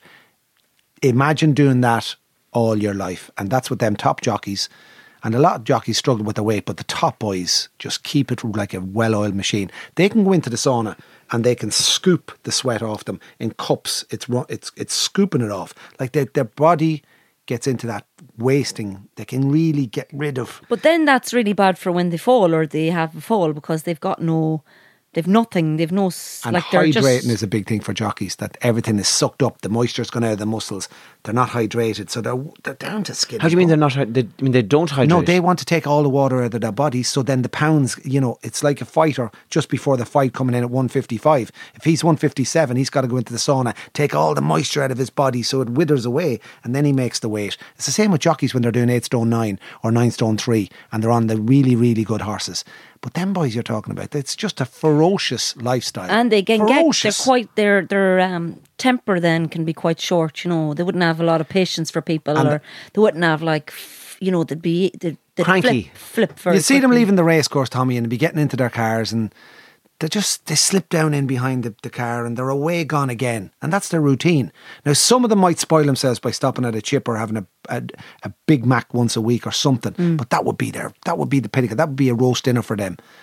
imagine doing that all your life, and that's with them top jockeys. And a lot of jockeys struggle with their weight, but the top boys just keep it like a well-oiled machine. They can go into the sauna and they can scoop the sweat off them in cups. It's ru- it's it's scooping it off. Like their their body gets into that wasting. They can really get rid of. But then that's really bad for when they fall or they have a fall because they've got no, they've nothing, they've no, s- And like they're hydrating just... is a big thing for jockeys. That everything is sucked up. The moisture's gone out of the muscles. They're not hydrated, so they're they're down to skin. How do you mean they're not? hy- They, I mean they don't hydrate. No, they want to take all the water out of their bodies. So then the pounds, you know, it's like a fighter just before the fight coming in at one fifty-five. If he's one fifty-seven, he's got to go into the sauna, take all the moisture out of his body so it withers away, and then he makes the weight. It's the same with jockeys when they're doing eight stone nine or nine stone three, and they're on the really, really good horses. But them boys you're talking about, it's just a ferocious lifestyle. And they can ferocious. get, they're quite, their their um, temper then can be quite short, you know. They wouldn't have a lot of patience for people And or they wouldn't have like, f- you know, they'd be, they'd, they'd Cranky. flip, flip very You see them quickly. leaving the race course, Tommy, and be getting into their cars, and they just they slip down in behind the, the car, and they're away gone again, and that's their routine. Now, some of them might spoil themselves by stopping at a chip or having a a, a Big Mac once a week or something, Mm. but that would be their that would be the pinnacle. That would be a roast dinner for them.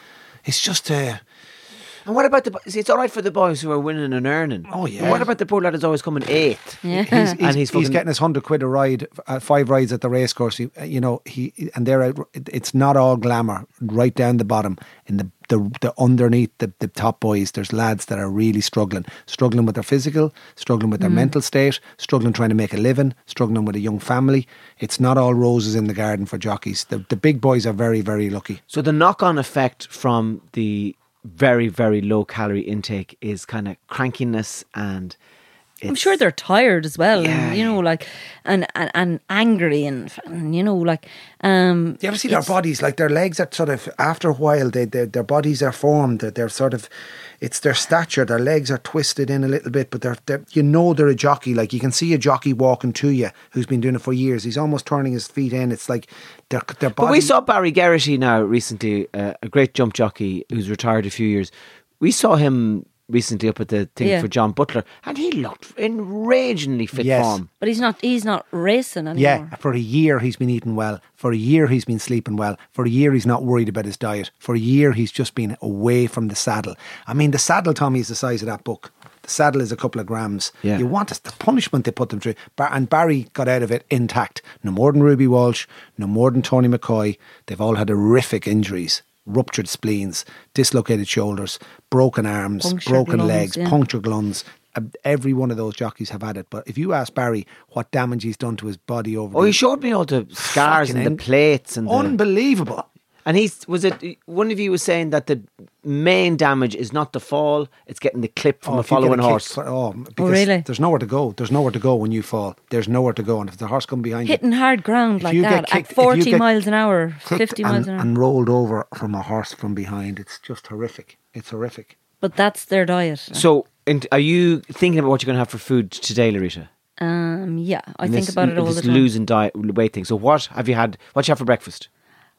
It's just uh, And what about the? See, it's all right for the boys who are winning and earning. Oh, yeah. But what about the poor lad who's always coming eighth? Yeah. he's, he's, And he's he's, fucking- getting his hundred quid a ride, uh, five rides at the racecourse. He, uh, you know, he and they're out, it's not all glamour. Right down the bottom, in the the, the underneath the, the top boys, there's lads that are really struggling, struggling with their physical, struggling with their mental state, struggling trying to make a living, struggling with a young family. It's not all roses in the garden for jockeys. The the big boys are very very lucky. So the knock-on effect from the very, very low calorie intake is kind of crankiness, and I'm it's- sure they're tired as well, Yeah, and, you know, like, and, and, and angry, and, and, you know, like, um, Do you ever see their it's- bodies? Like their legs are sort of, after a while, they, they, their bodies are formed. They're, they're sort of, it's their stature. Their legs are twisted in a little bit, but they're, they're, you know, they're a jockey. Like you can see a jockey walking to you who's been doing it for years. He's almost turning his feet in. It's like their, their body. But we saw Barry Geraghty now recently, uh, a great jump jockey who's retired a few years. We saw him recently up at the thing Yeah. for John Butler, and he looked in ragingly fit Yes. form. but he's not, he's not racing anymore. Yeah, for a year he's been eating well. For a year he's been sleeping well. For a year he's not worried about his diet. For a year he's just been away from the saddle. I mean, the saddle, Tommy, is the size of that book. The saddle is a couple of grams. Yeah. You want it, the punishment they put them through. Bar- And Barry got out of it intact. No more than Ruby Walsh, no more than Tony McCoy. They've all had horrific injuries. Ruptured spleens, dislocated shoulders, broken arms, Punctured broken lungs, legs, yeah. punctured lungs. Uh, Every one of those jockeys have had it. But if you ask Barry what damage he's done to his body over Oh, the he showed me all the scars Fucking and the en- plates and the, unbelievable. and he's was it one of you was saying that the main damage is not the fall, it's getting the clip from Oh, a if you get following a kick horse. for- oh, because really? There's nowhere to go. There's nowhere to go when you fall. There's nowhere to go. And if the horse come behind Hitting you, hard ground If like you get that kicked- at if you forty get miles an hour, kicked fifty and, miles an hour. and rolled over from a horse from behind, it's just horrific. It's horrific. But that's their diet. So, and are you thinking about what you're going to have for food today, Larita? Um, yeah, I And think this- about it all this the time. losing diet weight thing. So, what have you had? What did you have for breakfast?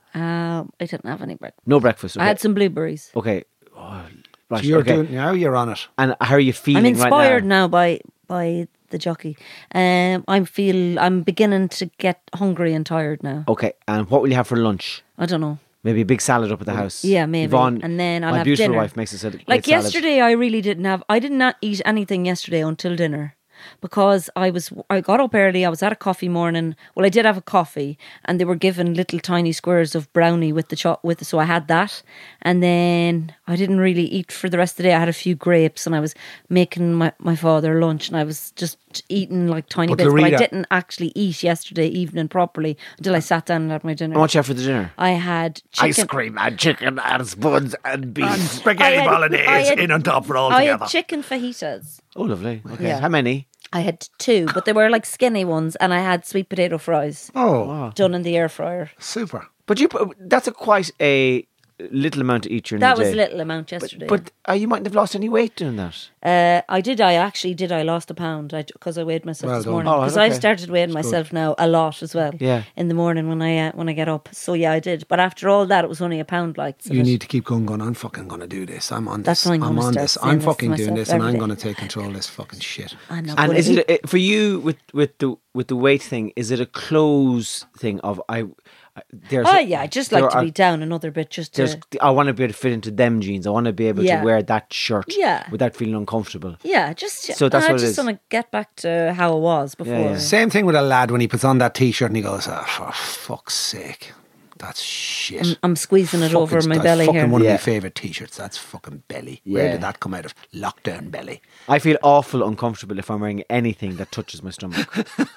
Um, I didn't have any breakfast. No breakfast. Okay. I had some blueberries. Okay. Oh, right. So you're okay. doing, now you're on it. And how are you feeling I'm inspired right now? now by by the jockey. Um, I feel I'm beginning to get hungry and tired now. Okay. And what will you have for lunch? I don't know. Maybe a big salad up at the house. Yeah, maybe. Yvonne, and then I'll my have beautiful dinner. wife makes us a great Like salad. yesterday, I really didn't have. I did not eat anything yesterday until dinner. Because I was, I got up early. I was at a coffee morning. Well, I did have a coffee, and they were given little tiny squares of brownie with the cho- with. So I had that, and then I didn't really eat for the rest of the day. I had a few grapes, and I was making my, my father lunch, and I was just eating like tiny But bits. But I Loretta- didn't actually eat yesterday evening properly until I sat down and had my dinner. And what you have for the dinner? I had chicken. cream and chicken and spuds and beef. And spaghetti I had- bolognese I had- in on top for all I together. had chicken fajitas. Oh, lovely. Okay. Yeah. How many? I had two, but they were like skinny ones, and I had sweet potato fries Oh, done in the air fryer. super. But you, put- that's a quite a little amount to eat during That the day. was a little amount yesterday. But uh, you mightn't have lost any weight doing that. uh, I did. I actually did. I lost a pound because I, weighed myself Well this done. morning. Oh, Because okay. I've started weighing myself now a lot as well. Yeah. In the morning when I uh, when I get up. So yeah, I did. But after all that, it was only a pound. Like so You that- need to keep going, going, I'm fucking going to do this. I'm on this. That's what I'm I'm gonna on start this. saying I'm this to fucking doing myself this and every I'm day. going to take control of this fucking shit. I'm not And gonna is eat- it a, for you with with the with the weight thing? Is it a close thing of I? I there's Oh yeah, I just like there to are- be down another bit. Just There's, to I want to be able to fit into them jeans. I want to be able Yeah. to wear that shirt Yeah. without feeling uncomfortable. yeah, just So that's I what it just is. want to get back to how it was before. Yeah, yeah. Same thing with a lad when he puts on that t-shirt and he goes, oh, for fuck's sake. That's shit. I'm, I'm squeezing it over Fucking- my that's belly fucking here. one Yeah. of my favourite t-shirts. That's fucking belly. Where Yeah. did that come out of? Lockdown belly. I feel awful uncomfortable if I'm wearing anything that touches my stomach.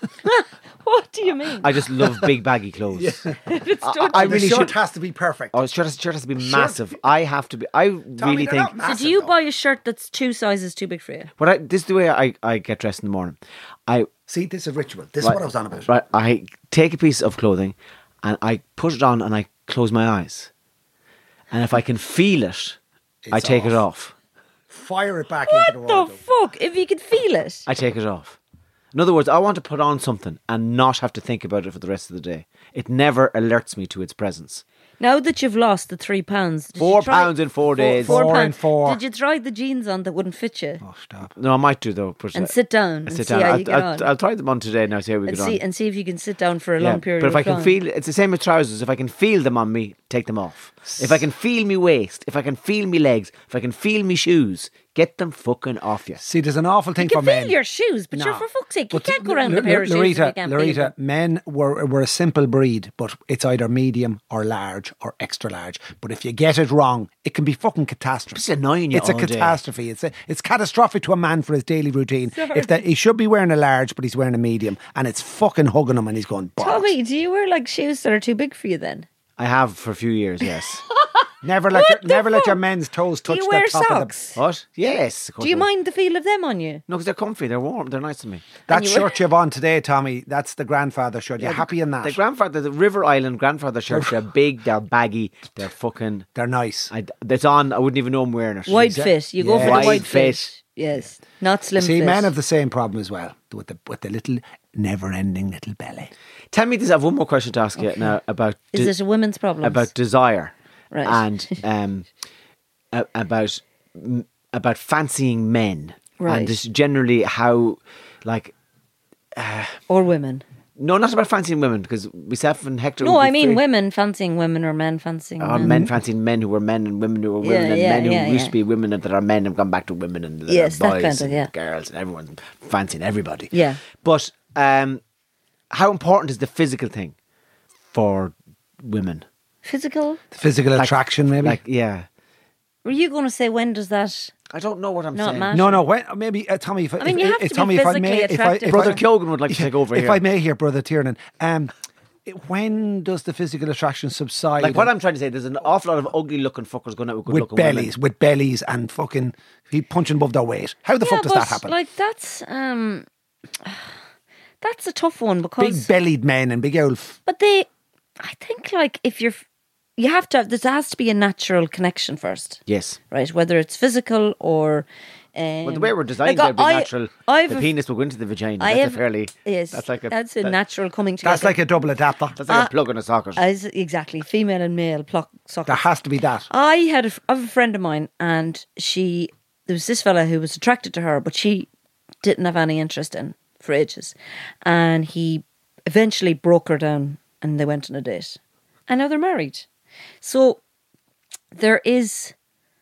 What do you mean? I just love big baggy clothes. It's I, done. I The really shirt should. has to be perfect. Oh, shirt has, shirt has to be massive. I have to be. I really they're think. not massive, So do you though. buy a shirt that's two sizes too big for you? But I, this is the way I, I get dressed in the morning. I See, this is ritual. This right, is what I was on about. Right, I take a piece of clothing and I put it on and I close my eyes. And if I can feel it, I It's take it off. off. Fire it back into the What the wardrobe. fuck? If you could feel it. I take it off. In other words, I want to put on something and not have to think about it for the rest of the day. It never alerts me to its presence. Now that you've lost the three pounds, did Four you try- pounds in four days. Four, Four pounds. and four. Did you try the jeans on that wouldn't fit you? Oh, stop. No, I might do though. But And uh, sit down I'll and sit see down. how I'll, you get I'll, on. I'll try them on today now. See how we and get see on. and see if you can sit down for a Yeah, long period. but if of I can time. feel, it's the same with trousers. If I can feel them on me, take them off. If I can feel me waist, if I can feel me legs, if I can feel me shoes, get them fucking off you. See, there's an awful thing You can for feel men. your shoes, but you're No. for fuck's sake, you But can't go L- around L- the pair of shoes if Loretta, you can't feel Loretta, them. men were were a simple breed, but it's either medium or large or extra large. But if you get it wrong, it can be fucking catastrophe. It's annoying you It's a all day. catastrophe. It's a, it's catastrophic to a man for his daily routine. If that he should be wearing a large, but he's wearing a medium, and it's fucking hugging him, and he's going. Bollocks. Tommy, do you wear like shoes that are too big for you then? I have for a few years, yes. Never let What your, the never let your fuck? men's toes Do touch you the wear top socks? of the. What? Yes. of course Do you I mind the feel of them on you? No, because they're comfy, they're warm, they're nice to me. That you shirt you've on today, Tommy, that's the grandfather shirt. You're Yeah, happy in that? The grandfather, the River Island grandfather shirts, they're big, they're baggy, they're fucking. They're nice. I, it's on, I wouldn't even know I'm wearing it. Wide fit. You go Yeah. for the Wide wide fit. fit. Yes. Not slim See, fit. men have the same problem as well with the with the little never-ending little belly. Tell me this, I have one more question to ask you now about. Is de- this a women's problem? about desire, Right. and um, a- about m- about fancying men, Right. and just generally how, like, Or women? no, not about fancying women, because myself and Hector. No, would be I mean free- women fancying women or men fancying Or men. men fancying men who were men, and women who were women, Yeah, and yeah, men who yeah, used yeah. to be women that are men have gone back to women, and that Yes, are that boys kind of, and yeah. girls, and everyone's fancying everybody. Yeah. But um, how important is the physical thing for women? Physical? The physical Like- attraction, maybe. Like, yeah, Were you going to say when does that? I don't know what I'm Not saying. matter. no, no. When, maybe uh, Tommy. If, I mean, if, you have if, to be Tommy, if I may, physically if I, attracted. if Brother I, Kyogan would like to take over if here. I may, here, brother Tiernan. Um, when does the physical attraction subside? Like what I'm trying to say, there's an awful lot of ugly looking fuckers going out with good with looking bellies, women. with bellies, and fucking he punching above their weight. How the Yeah, fuck does but that happen? like that's um, that's a tough one because. Big bellied men and big old. F- But they, I think, like if you're, you have to have. There has to be a natural connection first, Yes. right? Whether it's physical or. Um, Well, the way we're designed, like, there'd be I- natural. I've the a- penis will go into the vagina. I That's have a fairly. yes. That's like a. that's a that- natural coming together. that's like a double adapter. That's like Uh, a plug in a socket. As exactly female and male pluck sockets. There has to be that. I had a, f- I have a friend of mine, and she there was this fella who was attracted to her, but she didn't have any interest in for ages, and he eventually broke her down, and they went on a date, and now they're married. So there is.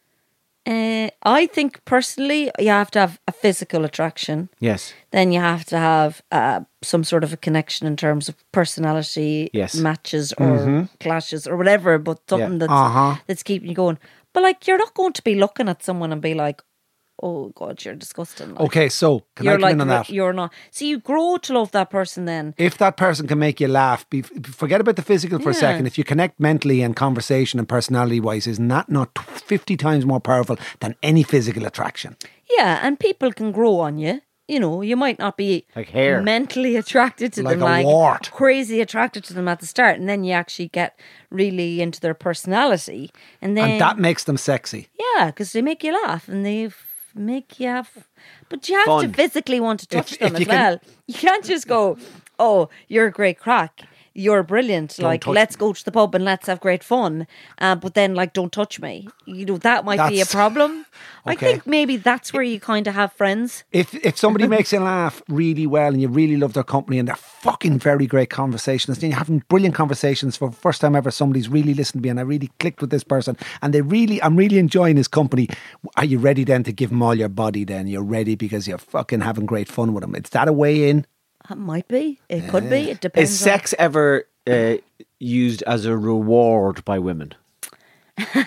Uh, I think personally, you have to have a physical attraction. Yes. Then you have to have uh, some sort of a connection in terms of personality Yes. matches or clashes or whatever, but something that's Uh-huh. that's keeping you going. But like, you're not going to be looking at someone and be like, "Oh God, you're disgusting." Like, Okay, so can I you're come like in on re- that? you're not. So you grow to love that person. Then If that person can make you laugh, be, forget about the physical for a Yeah. second. If you connect mentally and conversation and personality wise, isn't that not fifty times more powerful than any physical attraction? yeah, and people can grow on you. You know, you might not be Like hair. mentally attracted to Like them, a like wart. crazy attracted to them at the start, and then you actually get really into their personality, and then And that makes them sexy. yeah, because they make you laugh and they f- make you have. But you have Fun. to physically want to touch If- them if as you can- well. You can't just go, "Oh, you're a great crack. You're brilliant. like, touch let's go to the pub and let's have great fun." Uh, but then, like, don't touch me. You know, that might be a That's- problem. I Okay. think maybe that's where you kind of have friends. If if somebody makes you laugh really well and you really love their company and they're fucking very great conversationalists, and you're having brilliant conversations for the first time ever, somebody's really listened to me and I really clicked with this person and they really, I'm really enjoying his company. Are you ready then to give them all your body then? You're ready because you're fucking having great fun with them. Is that a way in? It might be. It could be. It depends. Is sex ever uh, used as a reward by women? On,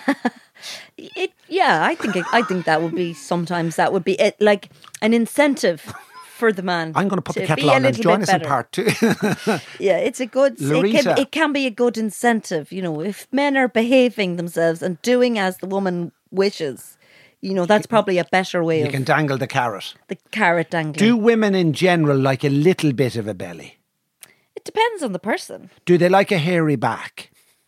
it, yeah, I think. It, I think that would be sometimes. That would be it, like an incentive for the man. I'm going to put the to kettle be a on and little join bit us in better. part two. Yeah, it's a good. It Larissa. can, it can be a good incentive. You know, if men are behaving themselves and doing as the woman wishes, you know, that's probably a better way You of can dangle the carrot. the carrot dangling. Do women in general like a little bit of a belly? It depends on the person. Do they like a hairy back?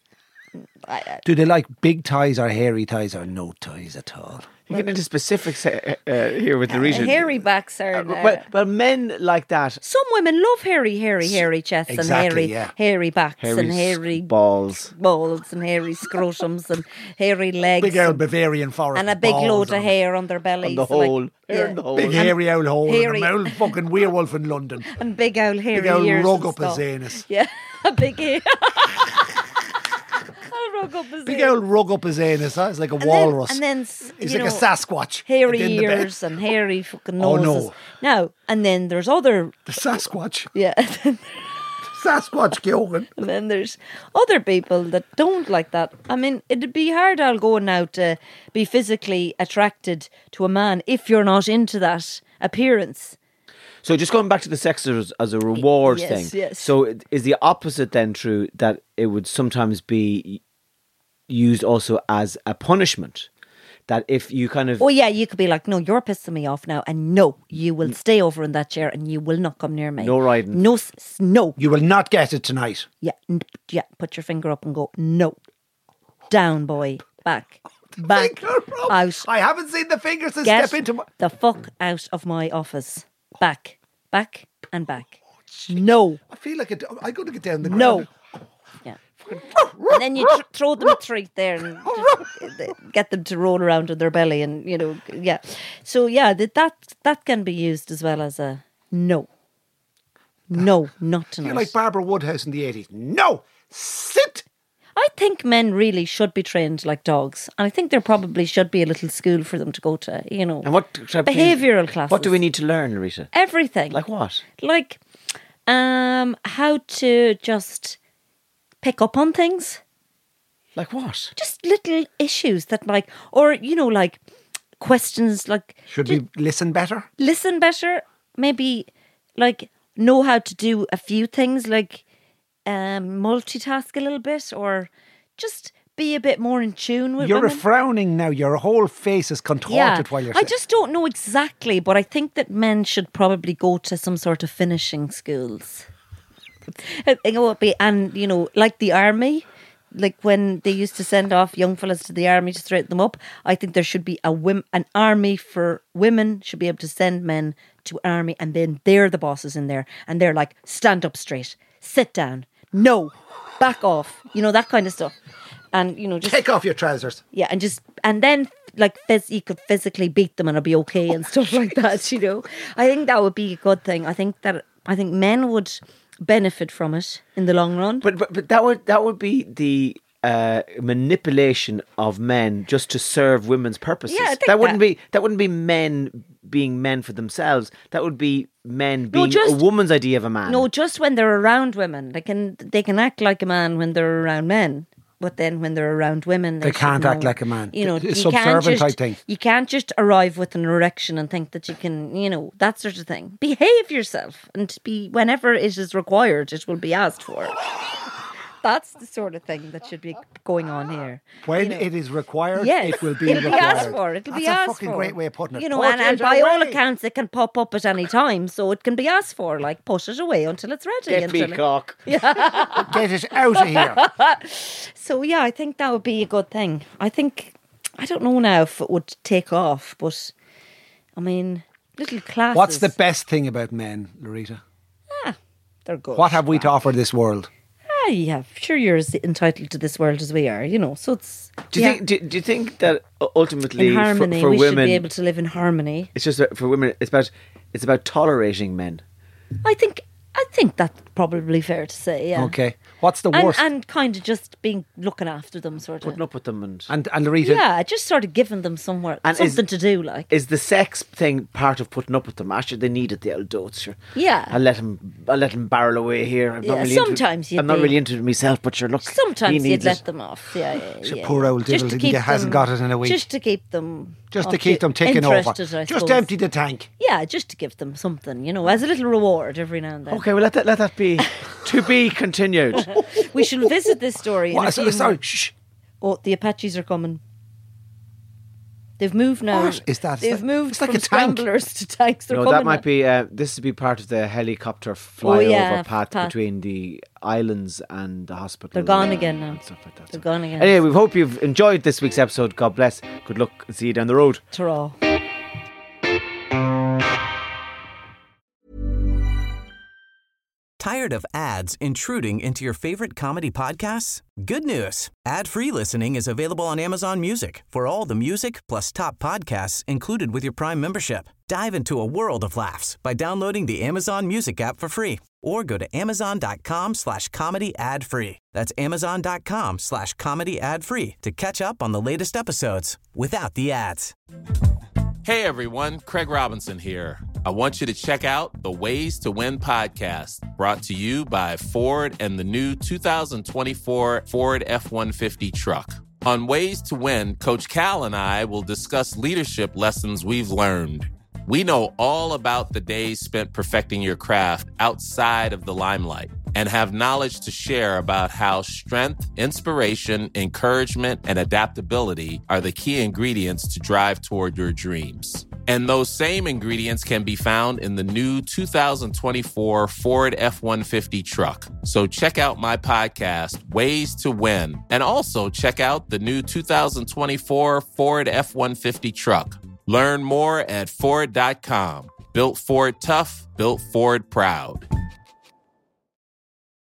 I, I, Do they like big ties or hairy ties or no ties at all? You get into specifics uh, uh, here with the region. hairy backs are. Uh, uh, well, well, men like that. some women love hairy, hairy, hairy chests Exactly, and hairy, yeah. hairy backs Hairy and hairy balls. balls and hairy scrotums and hairy legs Big old and, Bavarian forest. and a big balls load of on hair on their bellies. On the like- hole. Hair yeah. in the hole. Big hairy old hole hairy- and a old fucking werewolf in London. And big old hairy Big old ears rug and up his stuff. anus. Yeah, a big hair. I'll rug up his Big anus. old rug up his anus. Huh? It's like a And then- walrus. and then, s- he's you like know, a Sasquatch. hairy in the bed. ears and hairy fucking Oh, noses. no. Now, and then there's other, The Sasquatch. yeah, Sasquatch Gilgan. and then there's other people that don't like that. I mean, it'd be hard, I'll go now, to be physically attracted to a man if you're not into that appearance. So just going back to the sex as, as a reward Yes, thing. yes. So is the opposite then true, that it would sometimes be used also as a punishment? That if you kind of... Oh yeah, you could be like, no, you're pissing me off now, and no, you will stay over in that chair and you will not come near me. No riding. No, s- s- no. You will not get it tonight. Yeah, n- yeah. Put your finger up and go, no. Down, boy. Back. Back. Finger up. Out. I haven't seen the fingers to Get step into my... the fuck out of my office. Back. Back and back. No. I feel like it, I'm going to get down the No. ground. Yeah. And then you tr- throw them a treat there and just get them to roll around on their belly, and you know, yeah. So yeah, that that, that can be used as well as a no. No, not tonight. You're like Barbara Woodhouse in the eighties. No! Sit! I think men really should be trained like dogs, and I think there probably should be a little school for them to go to. You know, And what type of things- behavioural classes. What do we need to learn, Larita? Everything. Like what? Like, um, how to just pick up on things. Like what? Just little issues that, like, or you know, like questions like Should we listen better? listen better. Maybe like know how to do a few things, like um, multitask a little bit, or just be a bit more in tune with You're women. frowning now. Your whole face is contorted Yeah, while you're I saying- just don't know exactly, but I think that men should probably go to some sort of finishing schools. I think it would be, and you know, like the army, like when they used to send off young fellas to the army to straighten them up. I think there should be a wim- an army for women should be able to send men to army, and then they're the bosses in there, and they're like, stand up straight, sit down, no, back off, you know, that kind of stuff. And you know, just Take off your trousers. yeah, and just and then like phys- you could physically beat them and it'd be okay and stuff like that. You know, I think that would be a good thing. I think that I think men would benefit from it in the long run. But but, but that would that would be the uh, manipulation of men just to serve women's purposes. Yeah, I think that wouldn't that- be that wouldn't be men being men for themselves. That would be men No, being just- a woman's idea of a man. No, just when they're around women, they can they can act like a man when they're around men. But then when they're around women, they, They can't should act know. like a man. You know, It's you can't subservient, just, I think. You can't just arrive with an erection and think that you can, you know, that sort of thing. Behave yourself, and be whenever it is required, it will be asked for. That's the sort of thing that should be going on here. When You know. it is required, Yes, it will be it'll required. be asked for. It'll That's be a asked fucking for. great way of putting it. You know, Put and, and it by all away. accounts, it can pop up at any time, so it can be asked for. Like, put it away until it's ready. Get until it- peacock. Get it out of here. So yeah, I think that would be a good thing. I think I don't know now if it would take off, but I mean, little classes. What's the best thing about men, Larita? They're good. What have we to offer this world? Ah, yeah, sure, you're as entitled to this world as we are. You know, so it's Do you yeah, think? Do, do you think that ultimately in harmony. for, for we women, should be able to live in harmony. it's just that for women, it's about it's about tolerating men. I think. I think that's probably fair to say. Yeah. Okay. What's the And, worst? and kind of just being looking after them, sort of. Putting up with them and And, and Larita, Yeah, just sort of giving them somewhere And is- something to do, like. is the sex thing part of putting up with them? Actually, they needed the old dotes. Sure. Yeah. I let him. I let him barrel away here. I'm Yeah, not really sometimes into, you'd I'm not be- really into it myself, but sure, look. he Sometimes you'd needs let it. them off. Yeah, yeah, Sure, yeah. poor old Just Diddle to didn't keep get- hasn't them- got it in a week. Just to keep them. just to off keep you- them ticking over. interested, I Just suppose. empty the tank. Yeah, just to give them something, you know, as a little reward every now and then. Okay, well let that let that be to be continued. We shall visit this story. in a What? few Sorry, more- shh. Oh, the Apaches are coming. They've moved now. What is that? Is They've that- moved it's like from a tank. scramblers to tanks. They're No, coming that might now. be. Uh, this would be part of the helicopter flyover Oh, yeah, path path. between the islands and the hospital. They're gone uh, again now. and Stuff like that. They're So- gone again. Anyway, we hope you've enjoyed this week's episode. God bless. Good luck and see you down the road. Ta-ra. Tired of ads intruding into your favorite comedy podcasts? Good news. Ad-free listening is available on Amazon Music for all the music plus top podcasts included with your Prime membership. Dive into a world of laughs by downloading the Amazon Music app for free or go to amazon.com slash comedy ad free. That's amazon.com slash comedy ad free to catch up on the latest episodes without the ads. Hey everyone, Craig Robinson here. I want you to check out the Ways to Win podcast, brought to you by Ford and the new two thousand twenty-four Ford F one fifty truck. On Ways to Win, Coach Cal and I will discuss leadership lessons we've learned. We know all about the days spent perfecting your craft outside of the limelight and have knowledge to share about how strength, inspiration, encouragement, and adaptability are the key ingredients to drive toward your dreams. And those same ingredients can be found in the new two thousand twenty-four Ford F one fifty truck. So check out my podcast, Ways to Win, and also check out the new two thousand twenty-four Ford F one fifty truck. Learn more at Ford dot com. Built Ford tough, built Ford proud.